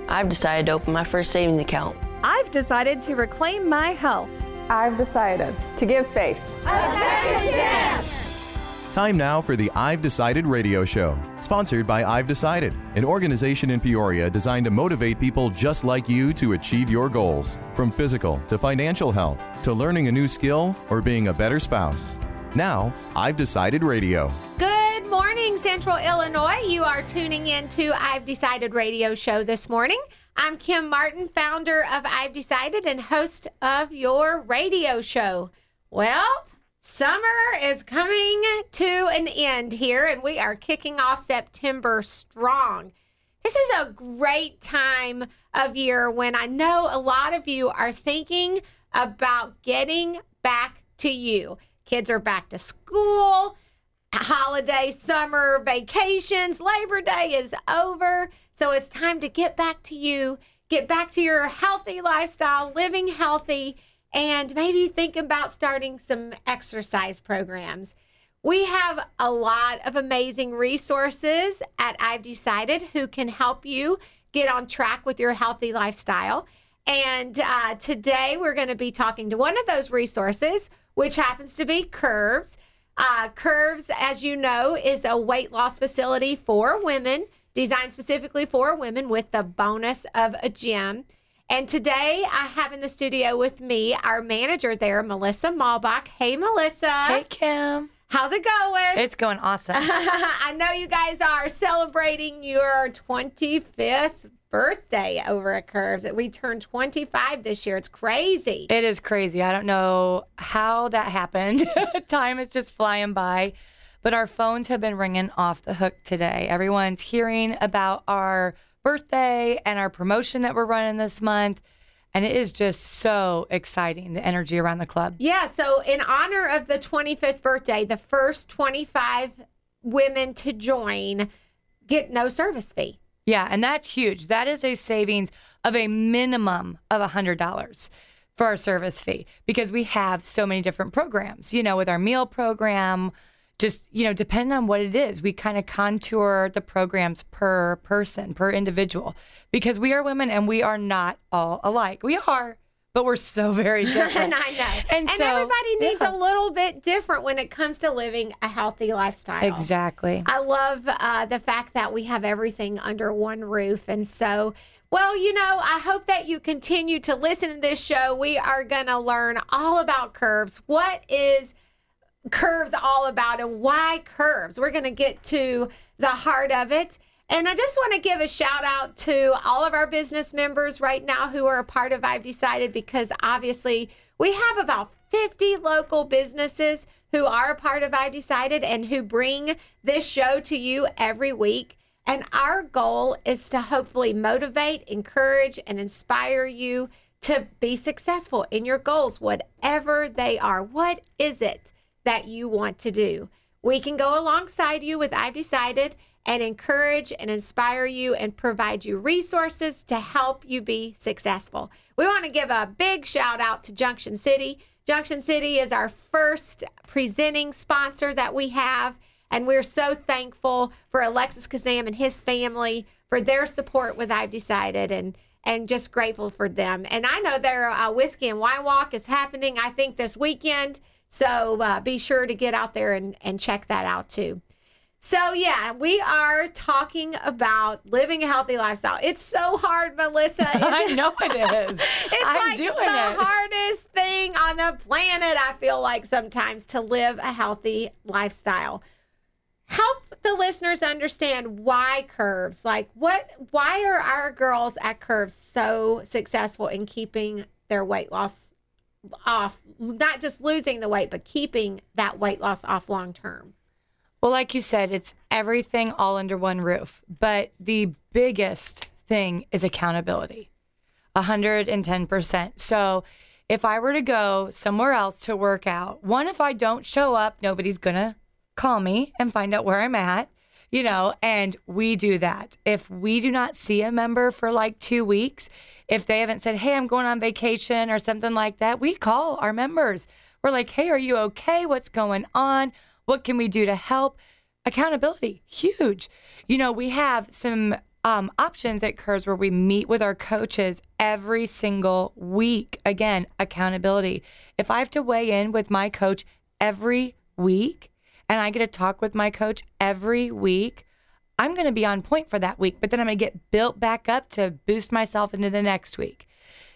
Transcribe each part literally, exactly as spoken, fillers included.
I've decided to open my first savings account. I've decided to reclaim my health. I've decided to give faith a second chance. Time now for the I've Decided radio show, sponsored by I've Decided, an organization in Peoria designed to motivate people just like you to achieve your goals, from physical to financial health, to learning a new skill or being a better spouse. Now, I've Decided radio. Good morning, Central Illinois. You are tuning in to I've Decided radio show this morning. I'm Kim Martin, founder of I've Decided and host of your radio show. Well, summer is coming to an end here, and we are kicking off September strong. This is a great time of year when I know a lot of you are thinking about getting back to you. Kids are back to school, holiday, summer vacations, Labor Day is over. So it's time to get back to you, get back to your healthy lifestyle, living healthy, and maybe think about starting some exercise programs. We have a lot of amazing resources at I've Decided who can help you get on track with your healthy lifestyle. And uh, today we're going to be talking to one of those resources, which happens to be Curves. Uh, Curves, as you know, is a weight loss facility for women, designed specifically for women with the bonus of a gym. And today I have in the studio with me our manager there, Melissa Malbach. Hey, Melissa. Hey, Kim. How's it going? It's going awesome. I know you guys are celebrating your twenty-fifth birthday over at Curves. We turned twenty-five this year. It's crazy. It is crazy. I don't know how that happened. Time is just flying by. But our phones have been ringing off the hook today. Everyone's hearing about our birthday and our promotion that we're running this month. And it is just so exciting, the energy around the club. Yeah, so in honor of the twenty-fifth birthday, the first twenty-five women to join get no service fee. Yeah, and that's huge. That is a savings of a minimum of one hundred dollars for our service fee because we have so many different programs, you know, with our meal program. Just, you know, depending on what it is, we kind of contour the programs per person, per individual, because we are women and we are not all alike. We are, but we're so very different. And I know. And, and so, everybody needs yeah. a little bit different when it comes to living a healthy lifestyle. Exactly. I love uh, the fact that we have everything under one roof. And so, well, you know, I hope that you continue to listen to this show. We are going to learn all about Curves. What is Curves all about and why Curves? We're going to get to the heart of it. And I just want to give a shout out to all of our business members right now who are a part of I've Decided, because obviously we have about fifty local businesses who are a part of I've Decided and who bring this show to you every week. And our goal is to hopefully motivate, encourage, and inspire you to be successful in your goals, whatever they are. What is it that you want to do? We can go alongside you with I've Decided and encourage and inspire you and provide you resources to help you be successful. We want to give a big shout out to Junction City. Junction City is our first presenting sponsor that we have, and we're so thankful for Alexis Kazam and his family for their support with I've Decided, and and just grateful for them. And I know their uh, Whiskey and Wine Walk is happening, I think, this weekend. So uh, be sure to get out there and, and check that out too. So yeah, we are talking about living a healthy lifestyle. It's so hard, Melissa. It's, I know it is. It's I'm like doing the it. hardest thing on the planet, I feel like sometimes, to live a healthy lifestyle. Help the listeners understand why Curves. Like what, why are our girls at Curves so successful in keeping their weight loss off, not just losing the weight, but keeping that weight loss off long term? Well, like you said, it's everything all under one roof. But the biggest thing is accountability, one hundred ten percent. So if I were to go somewhere else to work out, one, if I don't show up, nobody's going to call me and find out where I'm at, you know, and we do that. If we do not see a member for like two weeks, if they haven't said, hey, I'm going on vacation or something like that, we call our members. We're like, hey, are you okay? What's going on? What can we do to help? Accountability, huge. You know, we have some um, options at Curves where we meet with our coaches every single week. Again, accountability. If I have to weigh in with my coach every week and I get to talk with my coach every week, I'm going to be on point for that week, but then I'm going to get built back up to boost myself into the next week.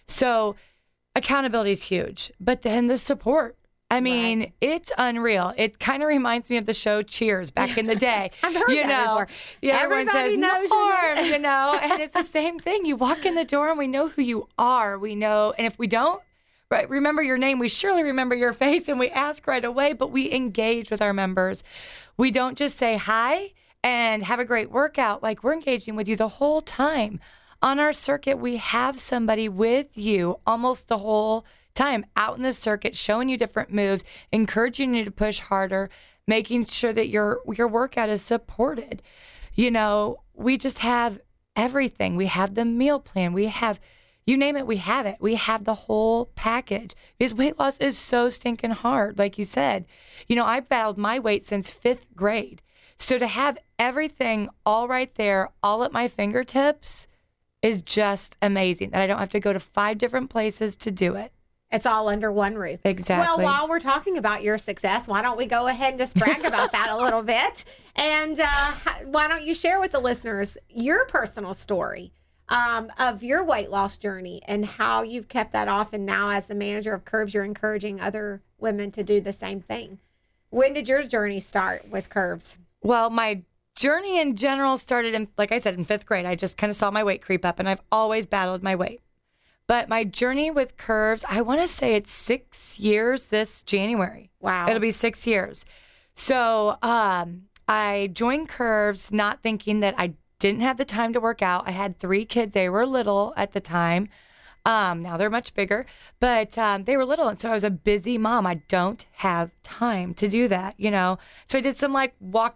So accountability is huge, but then the support. I mean, right. It's unreal. It kind of reminds me of the show Cheers back in the day. I've heard you that know, before. Yeah, Everybody everyone says, knows Norm, you know, and it's the same thing. You walk in the door and we know who you are. We know, and if we don't, right, remember your name, we surely remember your face and we ask right away, but we engage with our members. We don't just say hi and have a great workout. Like, we're engaging with you the whole time. On our circuit, we have somebody with you almost the whole time out in the circuit, showing you different moves, encouraging you to push harder, making sure that your your workout is supported. You know, we just have everything. We have the meal plan. We have, you name it, we have it. We have the whole package. Because weight loss is so stinking hard, like you said. You know, I've battled my weight since fifth grade. So to have everything all right there, all at my fingertips, is just amazing. That I don't have to go to five different places to do it. It's all under one roof. Exactly. Well, while we're talking about your success, why don't we go ahead and just brag about that a little bit? And uh, why don't you share with the listeners your personal story um, of your weight loss journey and how you've kept that off. And now as the manager of Curves, you're encouraging other women to do the same thing. When did your journey start with Curves? Well, my journey in general started in, like I said, in fifth grade. I just kind of saw my weight creep up, and I've always battled my weight. But my journey with Curves, I want to say it's six years this January. Wow. It'll be six years. So um, I joined Curves not thinking that I didn't have the time to work out. I had three kids. They were little at the time. Um, now they're much bigger, but um, they were little. And so I was a busy mom. I don't have time to do that, you know. So I did some like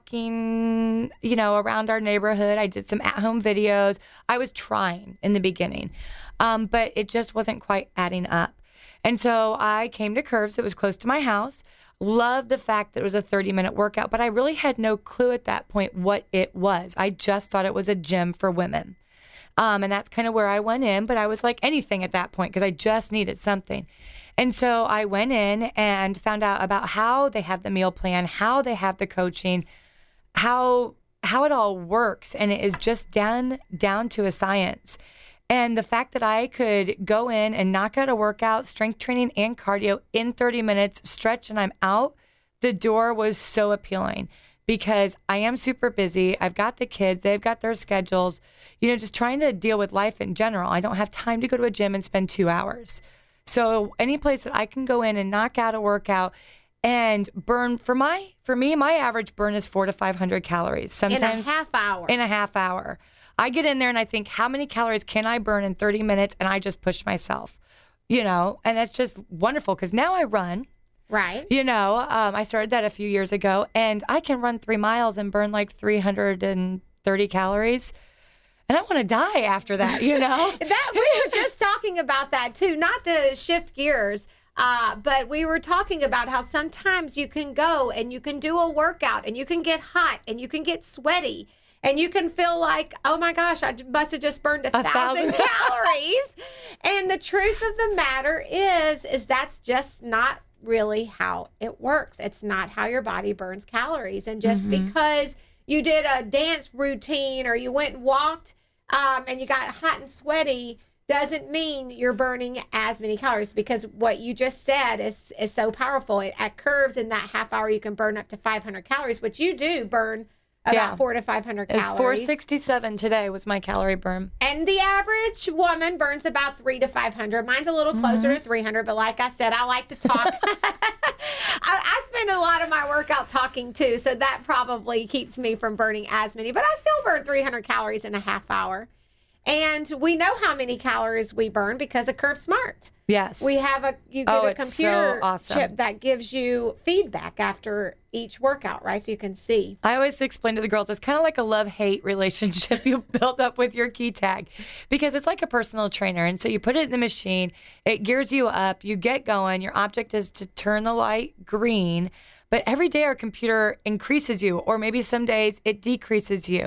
walking, you know, around our neighborhood. I did some at-home videos. I was trying in the beginning, um, but it just wasn't quite adding up. And so I came to Curves. It was close to my house. Loved the fact that it was a thirty-minute workout, but I really had no clue at that point what it was. I just thought it was a gym for women. Um, and that's kind of where I went in, but I was like anything at that point because I just needed something. And so I went in and found out about how they have the meal plan, how they have the coaching, how how it all works. And it is just down, down to a science. And the fact that I could go in and knock out a workout, strength training and cardio in thirty minutes, stretch, and I'm out, the door was so appealing. Because I am super busy. I've got the kids. They've got their schedules. You know, just trying to deal with life in general. I don't have time to go to a gym and spend two hours. So any place that I can go in and knock out a workout and burn, for my, for me, my average burn is four to five hundred calories. Sometimes in a half hour. In a half hour. I get in there and I think, how many calories can I burn in thirty minutes? And I just push myself, you know, and that's just wonderful because now I run. Right. You know, um, I started that a few years ago, and I can run three miles and burn like three hundred thirty calories. And I want to die after that, you know? that we were just talking about that, too. Not to shift gears, uh, but we were talking about how sometimes you can go and you can do a workout and you can get hot and you can get sweaty. And you can feel like, oh my gosh, I must have just burned a, a thousand, thousand calories. And the truth of the matter is, is that's just not really how it works. It's not how your body burns calories. And just mm-hmm. because you did a dance routine or you went and walked um, and you got hot and sweaty doesn't mean you're burning as many calories, because what you just said is is so powerful. At Curves, in that half hour, you can burn up to five hundred calories, which you do burn about yeah. four to five hundred calories. It was four sixty-seven today was my calorie burn. And the average woman burns about three to five hundred. Mine's a little closer mm-hmm. to three hundred, but like I said, I like to talk. I, I spend a lot of my workout talking too, so that probably keeps me from burning as many. But I still burn three hundred calories in a half hour. And we know how many calories we burn because of Curve Smart. Yes. We have a, you get oh, a computer so awesome. chip that gives you feedback after each workout, right? So you can see. I always explain to the girls, it's kind of like a love-hate relationship you build up with your key tag, because it's like a personal trainer. And so you put it in the machine, it gears you up, you get going. Your object is to turn the light green. But every day our computer increases you, or maybe some days it decreases you.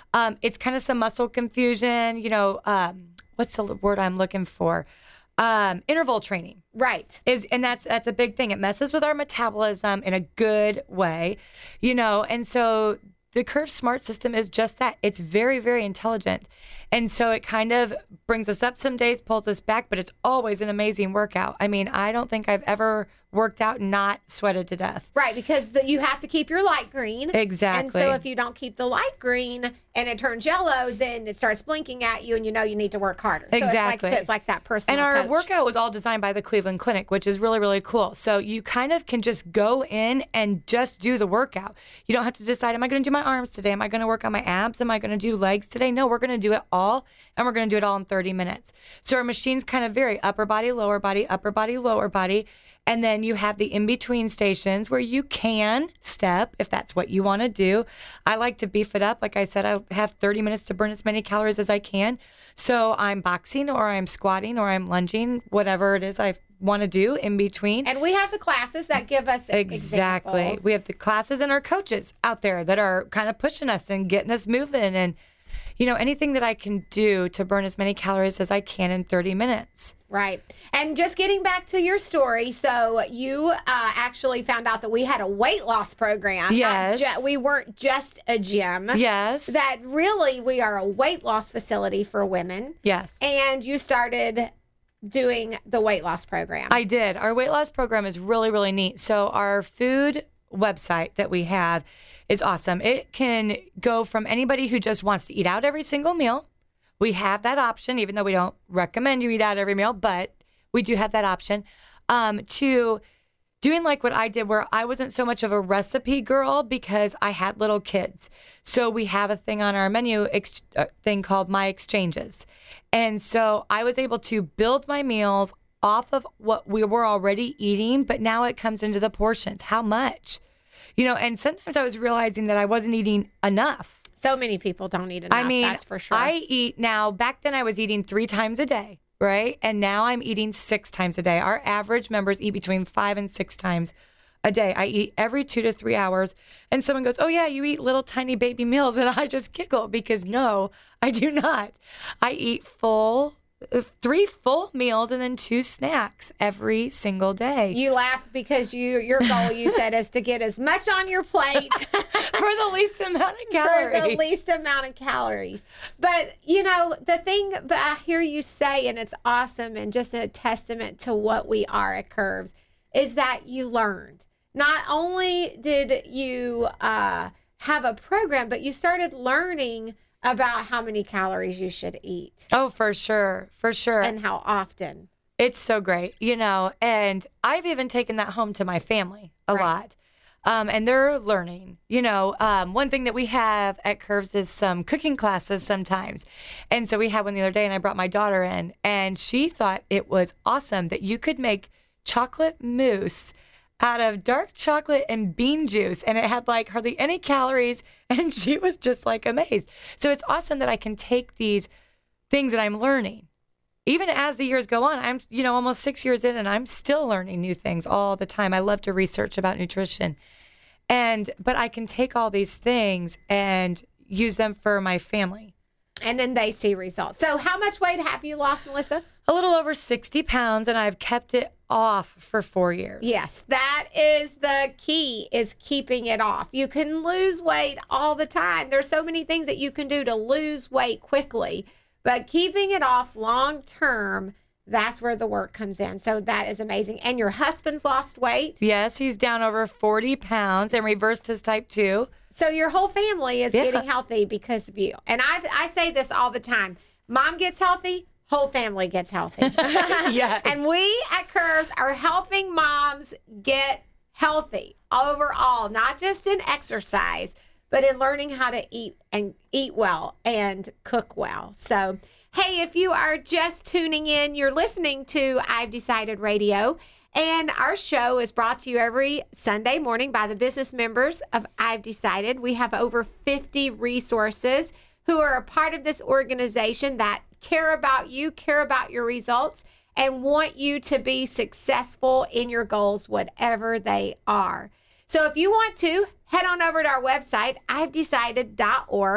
Um, it's kind of some muscle confusion, you know, um, what's the word I'm looking for? Um, interval training. Right. Is, and that's that's a big thing. It messes with our metabolism in a good way, you know, and so the Curve Smart system is just that. It's very, very intelligent. And so it kind of brings us up some days, pulls us back, but it's always an amazing workout. I mean, I don't think I've ever worked out and not sweated to death. Right, because the, you have to keep your light green. Exactly. And so if you don't keep the light green and it turns yellow, then it starts blinking at you and you know you need to work harder. Exactly. So it's like, so it's like that personal And our coach. workout was all designed by the Cleveland Clinic, which is really, really cool. So you kind of can just go in and just do the workout. You don't have to decide, am I going to do my arms today? Am I going to work on my abs? Am I going to do legs today? No, we're going to do it all, and we're going to do it all in thirty minutes. So our machines kind of vary, upper body, lower body, upper body, lower body. And then you have the in-between stations where you can step if that's what you want to do. I like to beef it up. Like I said, I have thirty minutes to burn as many calories as I can. So I'm boxing or I'm squatting or I'm lunging, whatever it is I want to do in between. And we have the classes that give us Exactly. examples. We have the classes and our coaches out there that are kind of pushing us and getting us moving. And, you know, anything that I can do to burn as many calories as I can in thirty minutes. Right. And just getting back to your story, so you uh, actually found out that we had a weight loss program. Yes. Not ju- we weren't just a gym. Yes. That really, we are a weight loss facility for women. Yes. And you started doing the weight loss program. I did. Our weight loss program is really, really neat. So our food website that we have is awesome. It can go from anybody who just wants to eat out every single meal. We have that option, even though we don't recommend you eat out every meal, but we do have that option, um, to doing like what I did, where I wasn't so much of a recipe girl because I had little kids. So we have a thing on our menu ex- uh, thing called My Exchanges. And so I was able to build my meals off of what we were already eating, but now it comes into the portions. How much? You know, and sometimes I was realizing that I wasn't eating enough. So many people don't eat enough, I mean, that's for sure. I eat now, back then I was eating three times a day, right? And now I'm eating six times a day. Our average members eat between five and six times a day. I eat every two to three hours. And someone goes, oh yeah, you eat little tiny baby meals. And I just giggle because no, I do not. I eat full three full meals and then two snacks every single day. You laughed because you your goal, you said, is to get as much on your plate for the least amount of calories. For the least amount of calories. But, you know, the thing but I hear you say, and it's awesome and just a testament to what we are at Curves, is that you learned. Not only did you uh, have a program, but you started learning about how many calories you should eat. Oh, for sure. For sure. And how often. It's so great, you know, and I've even taken that home to my family a Right. lot. Um, and they're learning, you know, um, one thing that we have at Curves is some cooking classes sometimes. And so we had one the other day and I brought my daughter in and she thought it was awesome that you could make chocolate mousse out of dark chocolate and bean juice. And it had like hardly any calories. And she was just like amazed. So it's awesome that I can take these things that I'm learning. Even as the years go on, I'm, you know, almost six years in and I'm still learning new things all the time. I love to research about nutrition. And, but I can take all these things and use them for my family. And then they see results. So how much weight have you lost, Melissa? A little over sixty pounds, and I've kept it off for four years. Yes, that is the key, is keeping it off. You can lose weight all the time. There's so many things that you can do to lose weight quickly, but keeping it off long term, that's where the work comes in. So that is amazing. And your husband's lost weight? Yes, he's down over forty pounds and reversed his type two. So your whole family is Yeah. getting healthy because of you. And I I say this all the time. Mom gets healthy, whole family gets healthy. Yes. And we at Curves are helping moms get healthy overall, not just in exercise, but in learning how to eat and eat well and cook well. So, hey, if you are just tuning in, you're listening to I've Decided Radio. And our show is brought to you every Sunday morning by the business members of I've Decided. We have over fifty resources who are a part of this organization that care about you, care about your results, and want you to be successful in your goals, whatever they are. So if you want to, head on over to our website, I've decided dot org,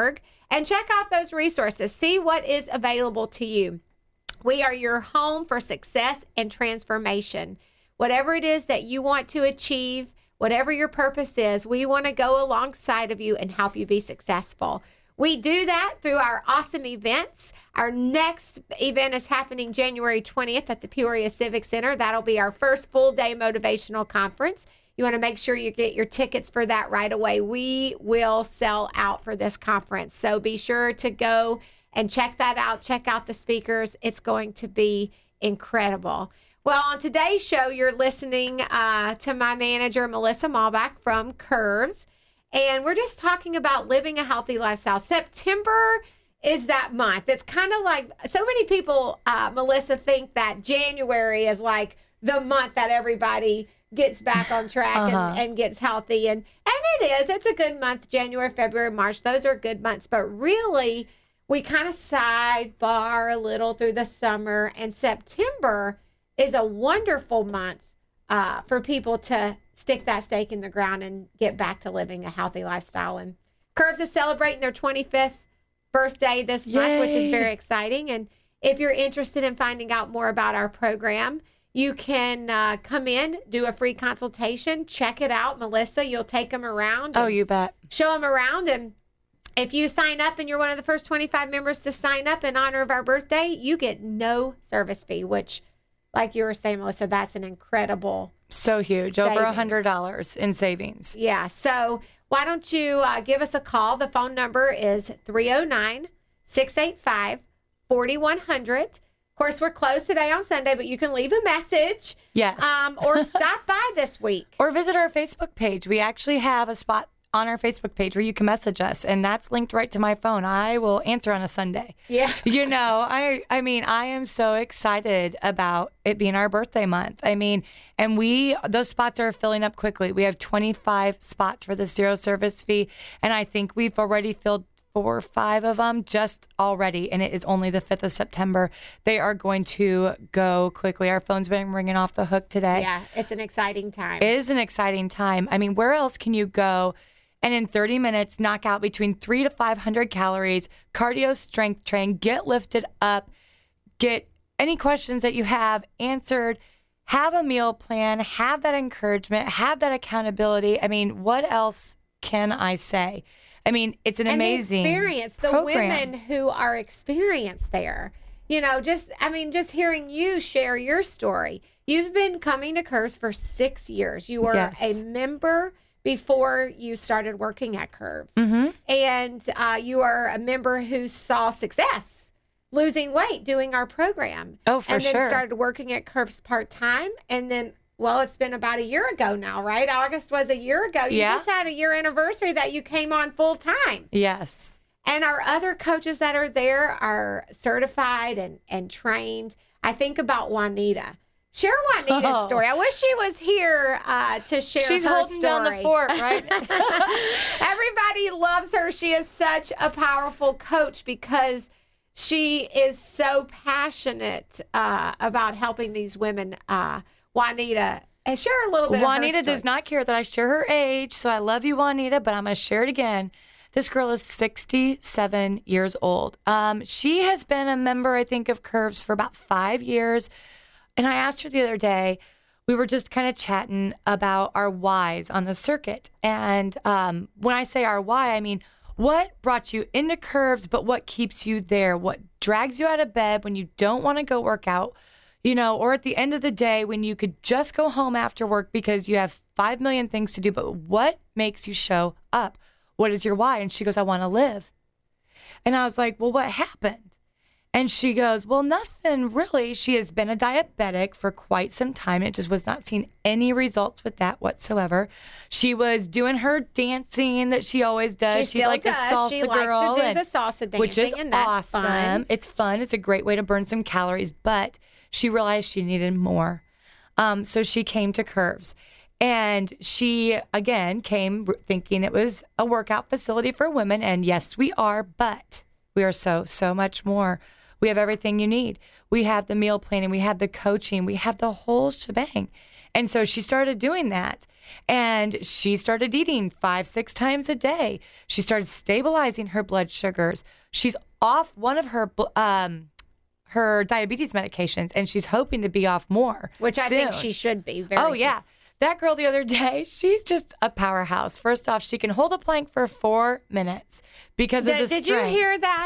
and check out those resources. See what is available to you. We are your home for success and transformation. Whatever it is that you want to achieve, whatever your purpose is, we want to go alongside of you and help you be successful. We do that through our awesome events. Our next event is happening January twentieth at the Peoria Civic Center. That'll be our first full-day motivational conference. You want to make sure you get your tickets for that right away. We will sell out for this conference. So be sure to go and check that out. Check out the speakers. It's going to be incredible. Well, on today's show, you're listening uh, to my manager, Melissa Malbach from Curves. And we're just talking about living a healthy lifestyle. September is that month. It's kind of like, so many people, uh, Melissa, think that January is like the month that everybody gets back on track uh-huh. and, and gets healthy. And, and it is. It's a good month. January, February, March. Those are good months. But really, we kind of sidebar a little through the summer. And September is a wonderful month uh, for people to stick that stake in the ground and get back to living a healthy lifestyle. And Curves is celebrating their twenty-fifth birthday this Yay. month, which is very exciting. And if you're interested in finding out more about our program, you can uh, come in, do a free consultation, check it out. Melissa, you'll take them around. Oh, you bet. Show them around. And if you sign up and you're one of the first twenty-five members to sign up in honor of our birthday, you get no service fee, which, like you were saying, Melissa, that's an incredible So huge. savings. Over one hundred dollars in savings. Yeah. So why don't you uh, give us a call? The phone number is three oh nine, six eight five, four one zero zero. Of course, we're closed today on Sunday, but you can leave a message. Yes. Um, or stop by this week. Or visit our Facebook page. We actually have a spot on our Facebook page where you can message us, and that's linked right to my phone. I will answer on a Sunday. Yeah. You know, I I mean, I am so excited about it being our birthday month. I mean, and we, those spots are filling up quickly. We have twenty-five spots for the zero service fee, and I think we've already filled four or five of them just already, and it is only the fifth of September. They are going to go quickly. Our phone's been ringing off the hook today. Yeah, it's an exciting time. It is an exciting time. I mean, where else can you go and in thirty minutes knock out between three to five hundred calories, cardio strength train, get lifted up, get any questions that you have answered, have a meal plan, have that encouragement, have that accountability. I mean, what else can I say? I mean, it's an and amazing the experience, the program. women who are experienced there. You know, just, I mean, just hearing you share your story. You've been coming to Curves for six years. You were Yes. a member before you started working at Curves. Mm-hmm. And uh, you are a member who saw success losing weight doing our program. Oh, for and then sure. started working at Curves part-time. And then, well, it's been about a year ago now, right? August was a year ago. You Yeah. just had a year anniversary that you came on full-time. Yes. And our other coaches that are there are certified and, and trained. I think about Juanita. Share Juanita's Oh. story. I wish she was here uh, to share She's her holding story. down the fort, right? Everybody loves her. She is such a powerful coach because she is so passionate uh, about helping these women. Uh, Juanita, uh, share a little bit Juanita of her does story. not care that I share her age, so I love you, Juanita, but I'm going to share it again. This girl is sixty-seven years old. Um, she has been a member, I think, of Curves for about five years. And I asked her the other day, we were just kind of chatting about our whys on the circuit. And um, when I say our why, I mean, what brought you into Curves, but what keeps you there? What drags you out of bed when you don't want to go work out? You know, or at the end of the day when you could just go home after work because you have five million things to do, but what makes you show up? What is your why? And she goes, I want to live. And I was like, well, what happened? And she goes, well, nothing really. She has been a diabetic for quite some time. It just was not seeing any results with that whatsoever. She was doing her dancing that she always does. She She's still like does. a salsa She likes girl. to do and- the salsa dancing, which is and that's awesome. fun. It's fun. It's a great way to burn some calories, but she realized she needed more. Um, so she came to Curves. And she, again, came thinking it was a workout facility for women. And yes, we are, but we are so, so much more. We have everything you need. We have the meal planning. We have the coaching. We have the whole shebang. And so she started doing that. And she started eating five, six times a day. She started stabilizing her blood sugars. She's off one of her um, her diabetes medications, and she's hoping to be off more. Which I soon. think she should be. Very oh, soon. Yeah. That girl the other day, she's just a powerhouse. First off, she can hold a plank for four minutes because of D- the Did strength. you hear that?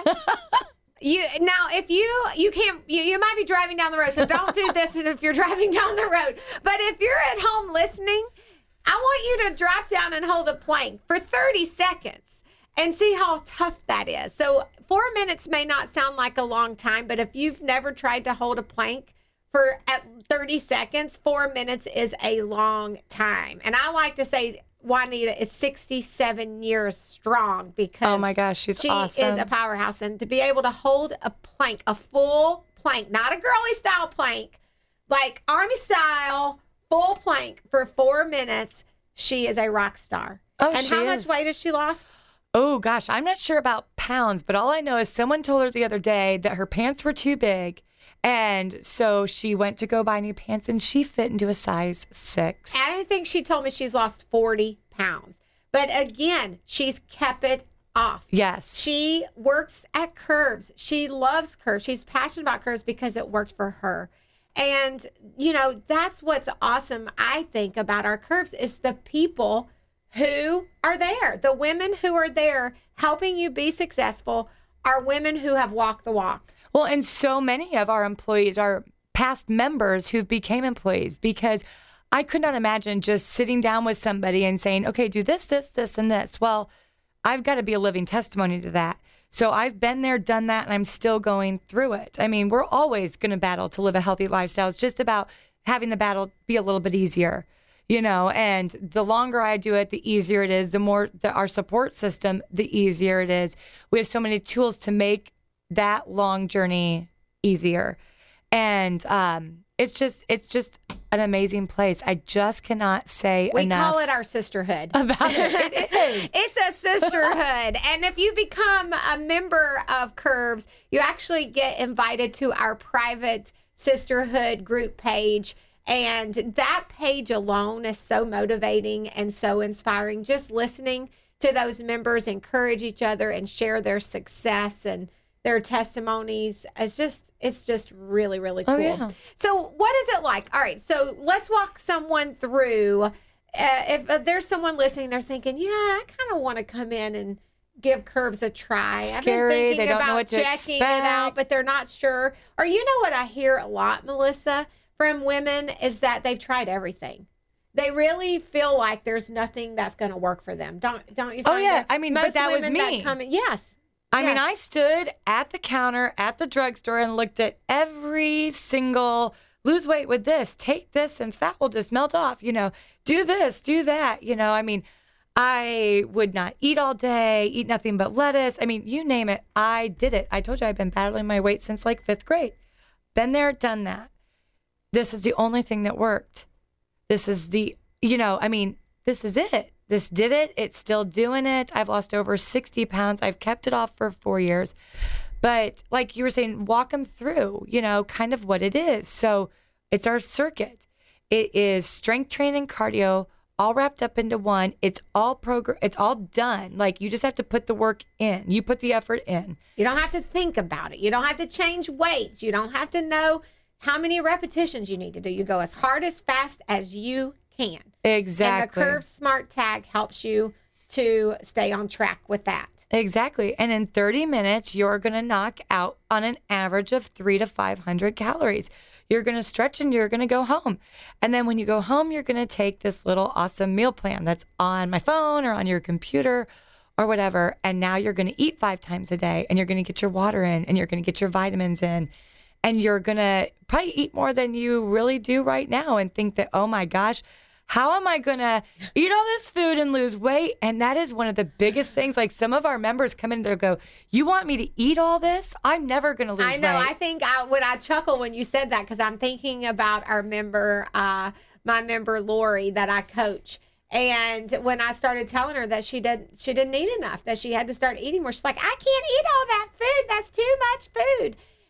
You now, if you you can't, you, you might be driving down the road, so don't do this if you're driving down the road. But if you're at home listening, I want you to drop down and hold a plank for thirty seconds and see how tough that is. So four minutes may not sound like a long time, but if you've never tried to hold a plank for at thirty seconds, four minutes is a long time. And I like to say Juanita is sixty-seven years strong because oh my gosh, she's she awesome. is a powerhouse. And to be able to hold a plank, a full plank, not a girly style plank, like Army style, full plank for four minutes, she is a rock star. Oh, and she how is. much weight has she lost? Oh gosh, I'm not sure about pounds, but all I know is someone told her the other day that her pants were too big. And so she went to go buy new pants, and she fit into a size six. And I think she told me she's lost forty pounds. But again, she's kept it off. Yes. She works at Curves. She loves Curves. She's passionate about Curves because it worked for her. And, you know, that's what's awesome, I think, about our Curves is the people who are there. The women who are there helping you be successful are women who have walked the walk. Well, and so many of our employees are past members who've became employees, because I could not imagine just sitting down with somebody and saying, okay, do this, this, this, and this. Well, I've got to be a living testimony to that. So I've been there, done that, and I'm still going through it. I mean, we're always going to battle to live a healthy lifestyle. It's just about having the battle be a little bit easier, you know, and the longer I do it, the easier it is. The more the, our support system, the easier it is. We have so many tools to make that long journey easier. And um, it's just, it's just an amazing place. I just cannot say we enough. We call it our sisterhood. About it. It is. It's a sisterhood. And if you become a member of Curves, you actually get invited to our private sisterhood group page. And that page alone is so motivating and so inspiring. Just listening to those members encourage each other and share their success and their testimonies. It's just, it's just really, really cool. Oh, yeah. So what is it like? All right. So let's walk someone through. Uh, if uh, there's someone listening, they're thinking, yeah, I kind of want to come in and give Curves a try. Scary. I've been thinking They don't about know what to checking expect. it out, but they're not sure. Or you know what I hear a lot, Melissa, from women is that they've tried everything. They really feel like there's nothing that's going to work for them. Don't don't you Oh, find yeah. that? I mean, but Most that was women me. That come in, yes. I Yes. mean, I stood at the counter at the drugstore and looked at every single lose weight with this, take this, and fat will just melt off. You know, do this, do that. You know, I mean, I would not eat all day, eat nothing but lettuce. I mean, you name it, I did it. I told you I've been battling my weight since like fifth grade. Been there, done that. This is the only thing that worked. This is the, you know, I mean, this is it. This did it. It's still doing it. I've lost over sixty pounds. I've kept it off for four years. But like you were saying, walk them through, you know, kind of what it is. So it's our circuit. It is strength training, cardio, all wrapped up into one. It's all program. It's all done. Like you just have to put the work in. You put the effort in. You don't have to think about it. You don't have to change weights. You don't have to know how many repetitions you need to do. You go as hard as fast as you can. Exactly. And the Curve Smart Tag helps you to stay on track with that. Exactly. And in thirty minutes, you're going to knock out on an average of three to five hundred calories. You're going to stretch and you're going to go home. And then when you go home, you're going to take this little awesome meal plan that's on my phone or on your computer or whatever. And now you're going to eat five times a day and you're going to get your water in and you're going to get your vitamins in. And you're going to probably eat more than you really do right now and think that, oh my gosh, how am I going to eat all this food and lose weight? And that is one of the biggest things. Like some of our members come in and they go, you want me to eat all this? I'm never going to lose weight. I know. Weight. I think I, when I chuckle when you said that, because I'm thinking about our member, uh, my member Lori that I coach. And when I started telling her that she did, she didn't eat enough, that she had to start eating more, she's like, I can't eat all that food. That's too much food.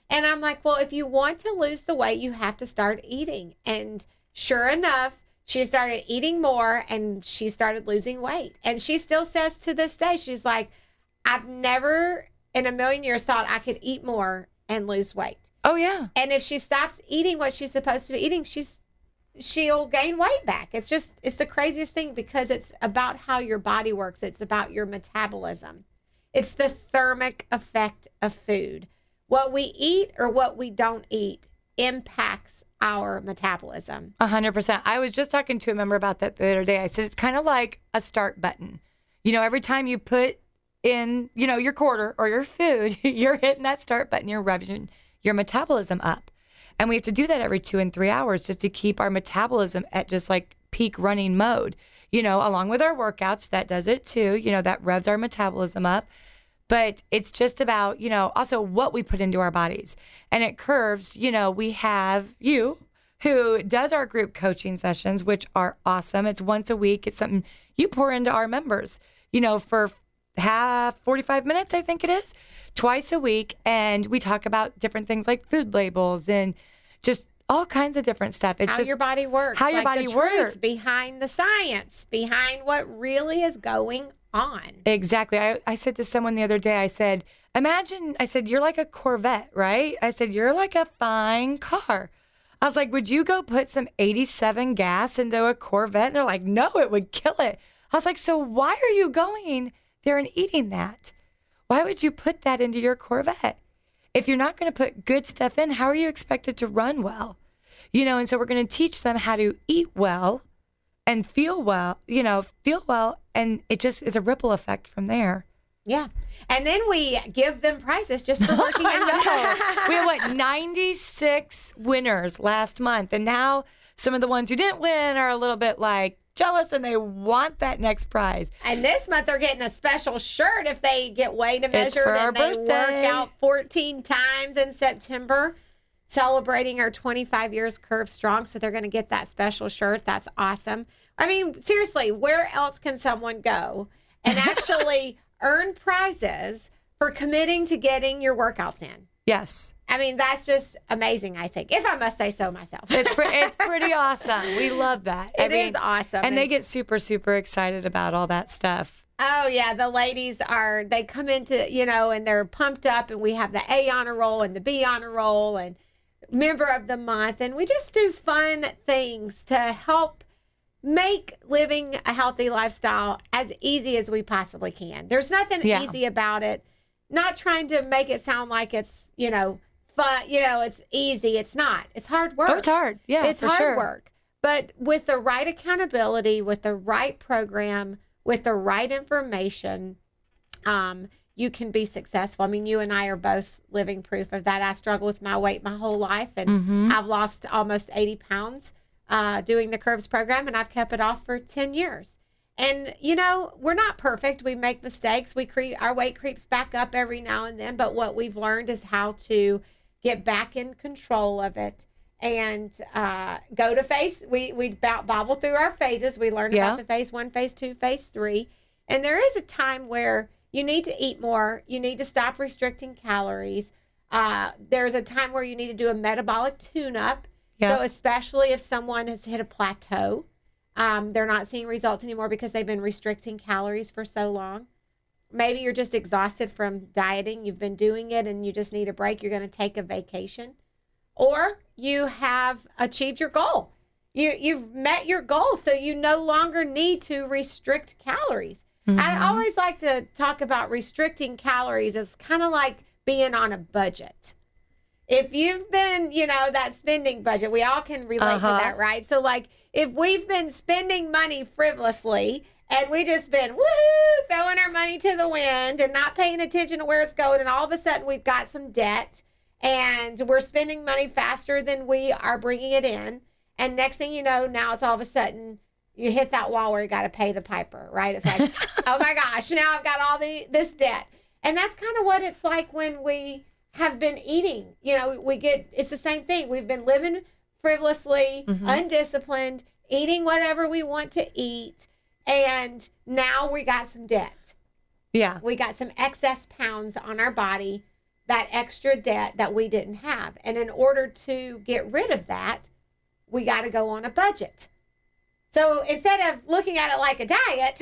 And I'm like, well, if you want to lose the weight, you have to start eating. And sure enough, she started eating more and she started losing weight. And she still says to this day, she's like, I've never in a million years thought I could eat more and lose weight. Oh, yeah. And if she stops eating what she's supposed to be eating, she's she'll gain weight back. It's just, it's the craziest thing because it's about how your body works. It's about your metabolism. It's the thermic effect of food. What we eat or what we don't eat impacts our metabolism. A hundred percent. I was just talking to a member about that the other day. I said, it's kind of like a start button. You know, every time you put in, you know, your quarter or your food, you're hitting that start button, you're revving your metabolism up. And we have to do that every two and three hours just to keep our metabolism at just like peak running mode. You know, along with our workouts, that does it too. You know, that revs our metabolism up. But it's just about, you know, also what we put into our bodies. And at Curves, you know, we have you who does our group coaching sessions, which are awesome. It's once a week. It's something you pour into our members, you know, for half, forty-five minutes, I think it is, twice a week. And we talk about different things like food labels and just all kinds of different stuff. It's how just your body works. How your like body the works. Truth behind the science, behind what really is going on. Exactly. I, I said to someone the other day, I said, imagine, I said, you're like a Corvette, right? I said, you're like a fine car. I was like, would you go put some eighty-seven gas into a Corvette? And they're like, no, it would kill it. I was like, so why are you going there and eating that? Why would you put that into your Corvette? If you're not going to put good stuff in, how are you expected to run well? You know, and so we're going to teach them how to eat well and feel well, you know, feel well. And it just is a ripple effect from there. Yeah. And then we give them prizes just for working out. We had, what, ninety-six winners last month. And now some of the ones who didn't win are a little bit like jealous and they want that next prize. And this month they're getting a special shirt if they get weighed and It's measured for our and they birthday. work out fourteen times in September, celebrating our twenty-five years Curve Strong. So they're going to get that special shirt. That's awesome. I mean, seriously, where else can someone go and actually earn prizes for committing to getting your workouts in? Yes. I mean, that's just amazing, I think, if I must say so myself. It's pre- it's pretty awesome. We love that. It is awesome. And, And- they get super, super excited about all that stuff. Oh, yeah. The ladies are, they come into, you know, and they're pumped up, and we have the A honor roll and the B honor roll and member of the month. And we just do fun things to help make living a healthy lifestyle as easy as we possibly can. There's nothing Yeah. easy about it. Not trying to make it sound like it's, you know, fun, you know, it's easy. It's not. It's hard work. Oh, it's hard. Yeah, it's for hard sure. work. But with the right accountability, with the right program, with the right information, um, you can be successful. I mean, you and I are both living proof of that. I struggled with my weight my whole life, and Mm-hmm. I've lost almost eighty pounds uh, doing the Curves program, and I've kept it off for ten years. And, you know, we're not perfect. We make mistakes. We creep, our weight creeps back up every now and then. But what we've learned is how to get back in control of it and uh, go to phase. We, we bobble through our phases. We learn Yeah. about the phase one, phase two, phase three. And there is a time where you need to eat more. You need to stop restricting calories. Uh, there's a time where you need to do a metabolic tune-up. Yeah. So especially if someone has hit a plateau. Um, they're not seeing results anymore because they've been restricting calories for so long. Maybe you're just exhausted from dieting. You've been doing it and you just need a break. You're going to take a vacation. Or you have achieved your goal. You, you've met your goal, so you no longer need to restrict calories. Mm-hmm. I always like to talk about restricting calories as kind of like being on a budget. If you've been, you know, that spending budget, we all can relate Uh-huh. to that, right? So, like, if we've been spending money frivolously and we just been, woohoo, throwing our money to the wind and not paying attention to where it's going, and all of a sudden we've got some debt and we're spending money faster than we are bringing it in. And next thing you know, now it's all of a sudden you hit that wall where you got to pay the piper, right? It's like, oh my gosh, now I've got all the this debt. And that's kind of what it's like when we have been eating. You know, we get, it's the same thing. We've been living frivolously, Mm-hmm. undisciplined, eating whatever we want to eat. And now we got some debt. Yeah. We got some excess pounds on our body that extra debt that we didn't have. And in order to get rid of that, we got to go on a budget. So instead of looking at it like a diet,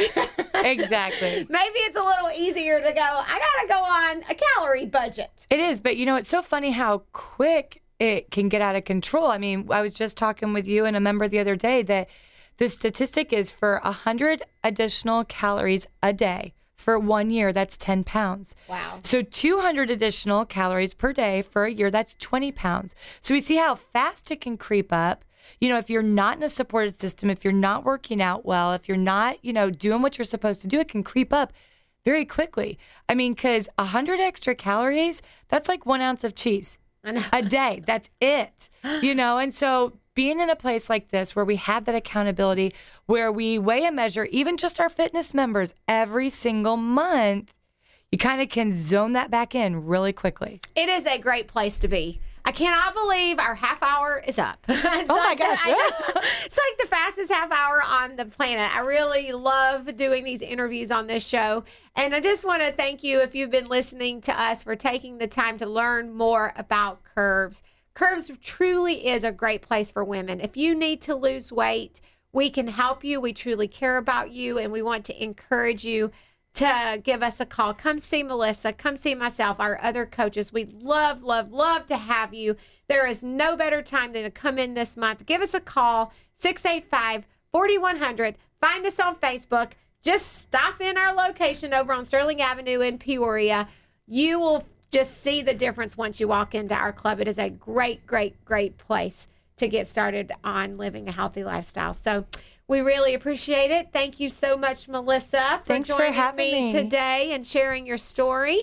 exactly, maybe it's a little easier to go, I got to go on a calorie budget. It is, but you know, it's so funny how quick it can get out of control. I mean, I was just talking with you and a member the other day that the statistic is for one hundred additional calories a day for one year, that's ten pounds. Wow. So two hundred additional calories per day for a year, that's twenty pounds. So we see how fast it can creep up. You know, if you're not in a supported system, if you're not working out well, if you're not, you know, doing what you're supposed to do, it can creep up very quickly. I mean, because one hundred extra calories, that's like one ounce of cheese a day. That's it. You know, and so being in a place like this where we have that accountability, where we weigh and measure even just our fitness members every single month, you kind of can zone that back in really quickly. It is a great place to be. I cannot believe our half hour is up. Oh like my gosh. The, it's like the fastest half hour on the planet. I really love doing these interviews on this show. And I just want to thank you, if you've been listening to us, for taking the time to learn more about Curves. Curves truly is a great place for women. If you need to lose weight, we can help you. We truly care about you, and we want to encourage you to give us a call. Come see Melissa. Come see myself, our other coaches. We'd love, love, love to have you. There is no better time than to come in this month. Give us a call, six eight five, four one zero zero. Find us on Facebook. Just stop in our location over on Sterling Avenue in Peoria. You will just see the difference once you walk into our club. It is a great, great, great place to get started on living a healthy lifestyle. So we really appreciate it. Thank you so much, Melissa, for thanks joining for having me, me today and sharing your story.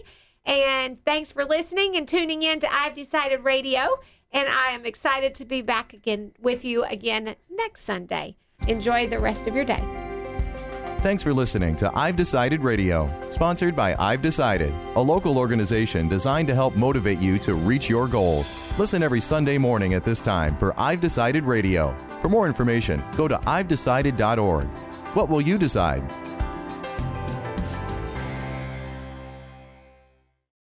And thanks for listening and tuning in to I've Decided Radio. And I am excited to be back again with you again next Sunday. Enjoy the rest of your day. Thanks for listening to I've Decided Radio, sponsored by I've Decided, a local organization designed to help motivate you to reach your goals. Listen every Sunday morning at this time for I've Decided Radio. For more information, go to I've decided dot org. What will you decide?